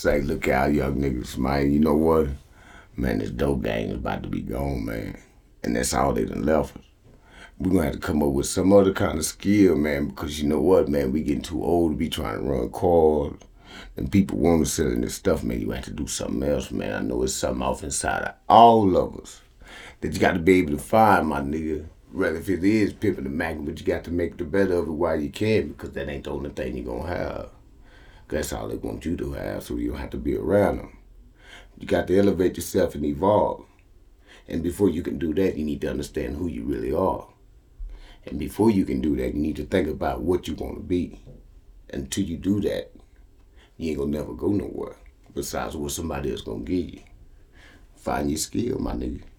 say, look out, young niggas, man. You know what? Man, this dope gang is about to be gone, man. And that's all they done left us. We're gonna have to come up with some other kind of skill, man, because you know what, man, we getting too old to be trying to run cars. And people want to sell this stuff, man. You have to do something else, man. I know it's something off inside of all of us that you got to be able to find, my nigga. Rather if it is pimping the Mac, but you got to make the better of it while you can, because that ain't the only thing you're gonna have. That's all they want you to have, so you don't have to be around them. You got to elevate yourself and evolve. And before you can do that, you need to understand who you really are. And before you can do that, you need to think about what you want to be. Until you do that, you ain't gonna never go nowhere. Besides what somebody else gonna give you. Find your skill, my nigga.